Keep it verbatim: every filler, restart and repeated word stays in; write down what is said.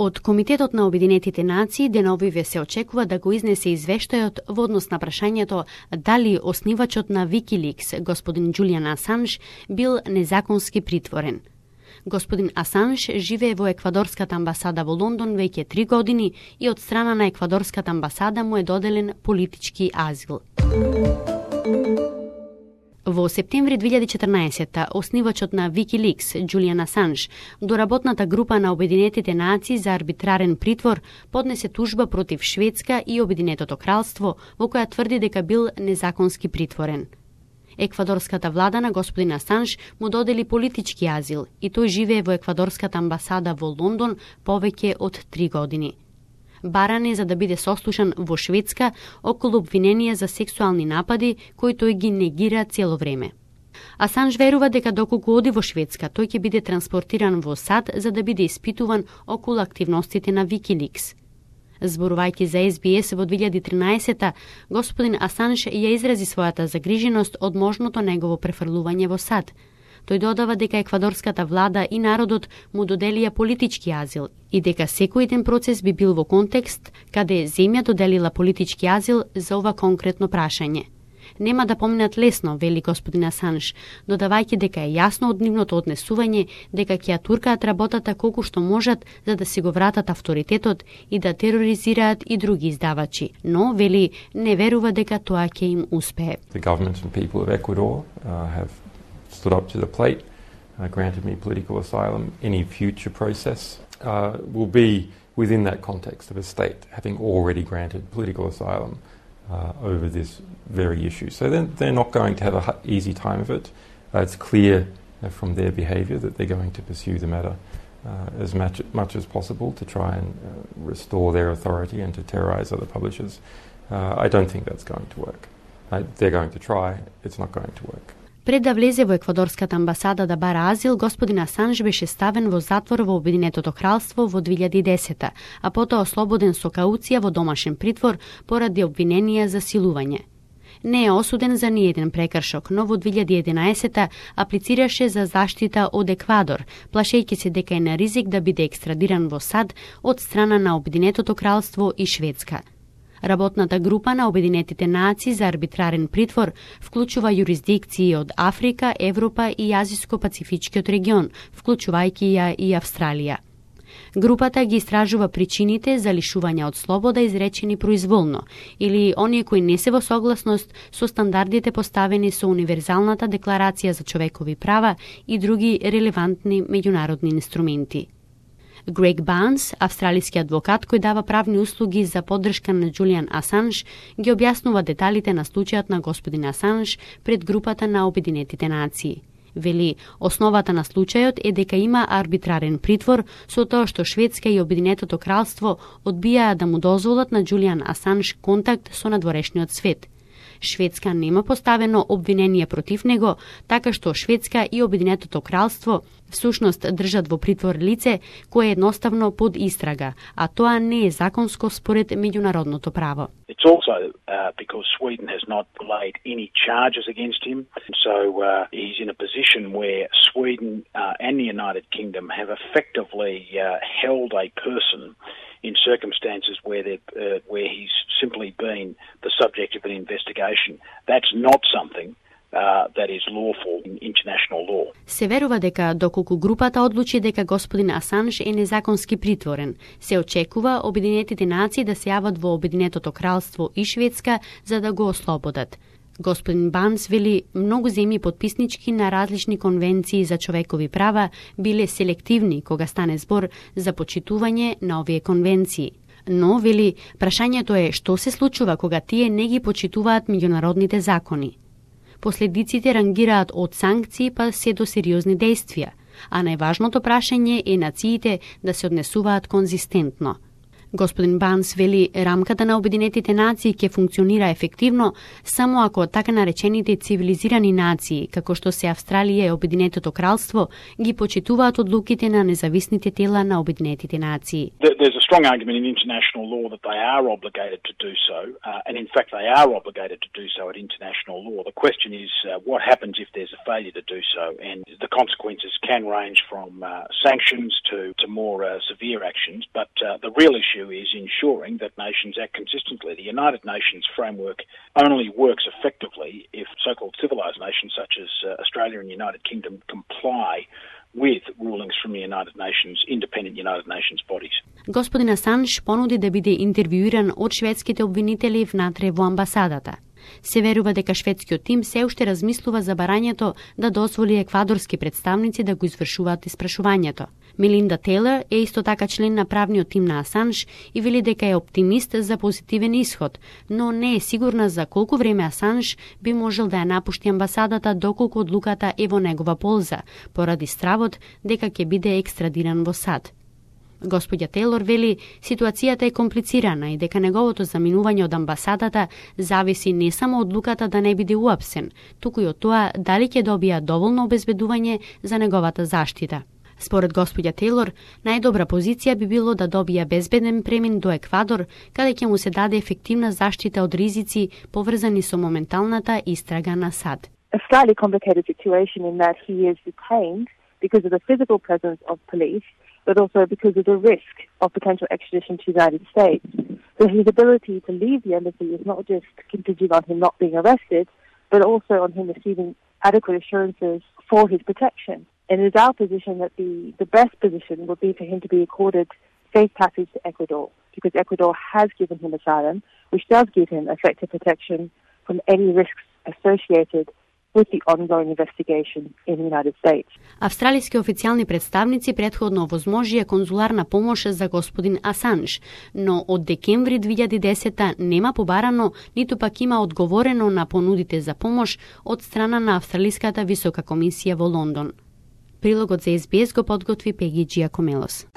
Од Комитетот на Обединетите нации деновиве се очекува да го изнесе извештајот во однос на прашањето дали оснивачот на Wikileaks, господин Џулијан Асанж, бил незаконски притворен. Господин Асанж живее во еквадорската амбасада во Лондон веќе три години и од страна на еквадорската амбасада му е доделен политички азил. Во септември две илјади и четрнаесетта оснивачот на Wikileaks, Џулијан Асанж, до работната група на Обединетите нации за арбитрарен притвор поднесе тужба против Шведска и Обединетото кралство, во која тврди дека бил незаконски притворен. Еквадорската влада на господин Асанж му додели политички азил и тој живее во еквадорската амбасада во Лондон повеќе од три години. Баран е за да биде сослушан во Шведска околу обвиненија за сексуални напади кои тој ги негира цело време. Асанж верува дека доколку оди во Шведска, тој ќе биде транспортиран во САД за да биде испитуван околу активностите на Wikileaks. Зборувајќи за Ес Би Ес во две илјади и тринаесетта, господин Асанж ја изрази својата загриженост од можното негово префрлување во САД. Тој додава дека еквадорската влада и народот му доделија политички азил и дека секој еден процес би бил во контекст каде земја доделила политички азил за ова конкретно прашање. Нема да поминат лесно, вели господин Асанж, додавајќи дека е јасно од нивното однесување дека ќе ја туркаат работата колку што можат за да си го вратат авторитетот и да тероризираат и други издавачи, но, вели, не верува дека тоа ќе им успее. The government and people of Ecuador uh, have stood up to the plate, uh, granted me political asylum. Any future process uh, will be within that context of a state having already granted political asylum uh, over this very issue. So then they're not going to have an easy time of it. Uh, it's clear uh, from their behaviour that they're going to pursue the matter uh, as much, much as possible to try and uh, restore their authority and to terrorise other publishers. Uh, I don't think that's going to work. Uh, they're going to try, it's not going to work. Пред да влезе во еквадорската амбасада да бара азил, господин Асанж беше ставен во затвор во Обединетото кралство во две илјади и десетта, а потоа ослободен со кауција во домашен притвор поради обвиненија за силување. Не е осуден за ниеден прекршок, но во две илјади и единаесетта аплицираше за заштита од Еквадор, плашејќи се дека е на ризик да биде екстрадиран во САД од страна на Обединетото кралство и Шведска. Работната група на Обединетите нации за арбитрарен притвор вклучува юрисдикции од Африка, Европа и Азиско-Пацифичкиот регион, вклучувајќи ја и Австралија. Групата ги истражува причините за лишување од слобода изречени произволно или оние кои не се во согласност со стандардите поставени со Универзалната декларација за човекови права и други релевантни меѓународни инструменти. Грег Барнс, австралиски адвокат кој дава правни услуги за поддршка на Џулијан Асанж, ги објаснува деталите на случајот на господин Асанж пред групата на Обединетите нации. Вели, основата на случајот е дека има арбитрарен притвор со тоа што Шведска и Обединетото кралство одбијаа да му дозволат на Џулијан Асанж контакт со надворешниот свет. Шведска нема поставено обвинение против него, така што Шведска и Обединетото кралство всушност држат во притвор лице кое е едноставно под истрага, а тоа не е законско според меѓународното право. It's also uh, because Sweden has not laid any charges against him, so uh, he's in a position where Sweden uh, and the United Kingdom have effectively uh, held a person in circumstances where uh, where he's simply been the subject of an investigation. That's not something Uh, that is lawful in international law. Се верува дека доколку групата одлучи дека господин Асанж е незаконски притворен, се очекува Обединетите нации да се јават во Обединетото кралство и Шведска за да го ослободат. Господин Банс вели, многу земји потписнички на различни конвенции за човекови права биле селективни кога стане збор за почитување на овие конвенции. Но, вели, прашањето е што се случува кога тие не ги почитуваат меѓународните закони. Последиците рангираат од санкции па се до сериозни действија, а најважното прашање е нациите да се однесуваат конзистентно. Господин Банс вели рамката на Обединетите нации ќе функционира ефективно само ако така наречените цивилизирани нации, како што се Австралија и Обединетото кралство, ги почитуваат одлуките на независните тела на Обединетите нации. There's a strong argument in international law that they are obligated to do so, uh, and in fact they are obligated to do so at international law. The question is uh, what happens if there's a failure to do so, and the consequences can range from uh, sanctions to, to more uh, severe actions, but uh, the real issue is ensuring that nations act consistently. The United Nations framework only works effectively if so-called civilised nations such as uh, Australia and the United Kingdom comply with rulings from the United Nations, independent United Nations bodies. Господин Асанж понуди да биде интервјуиран од шведските обвинители внатре во амбасадата. Се верува дека шведскиот тим се уште размислува за барањето да дозволи еквадорски представници да го извршуваат испрашувањето. Мелинда Тейлор е исто така член на правниот тим на Асанж и вели дека е оптимист за позитивен исход, но не е сигурна за колку време Асанж би можел да ја напушти амбасадата доколку одлуката е во негова полза, поради стравот дека ќе биде екстрадиран во САД. Господја Тейлор вели ситуацијата е комплицирана и дека неговото заминување од амбасадата зависи не само од одлуката да не биде уапсен, туку и од тоа дали ќе добија доволно обезбедување за неговата заштита. Според господја Тейлор, најдобра позиција би било да добија безбеден премин до Еквадор, каде ќе му се даде ефективна заштита од ризици поврзани со моменталната истрага на САД. A slightly complicated situation in that he is detained because of the physical presence of police, but also because of the risk of potential extradition to the United States. So his ability to leave the embassy is not just contingent on him not being arrested, but also on him receiving adequate assurances for his protection. And it is our position that the, the best position would be for him to be accorded safe passage to Ecuador, because Ecuador has given him asylum, which does give him effective protection from any risks associated with the ongoing investigation in the United States. Австралиски официјални представници претходно овозможија конзуларна помош за господин Асанж, но од декември две илјади и десета нема побарано, ниту пак има одговорено на понудите за помош од страна на Австралиската висока комисија во Лондон. Прилогот за Ес Би Ес го подготви Пеги Џиакомелос.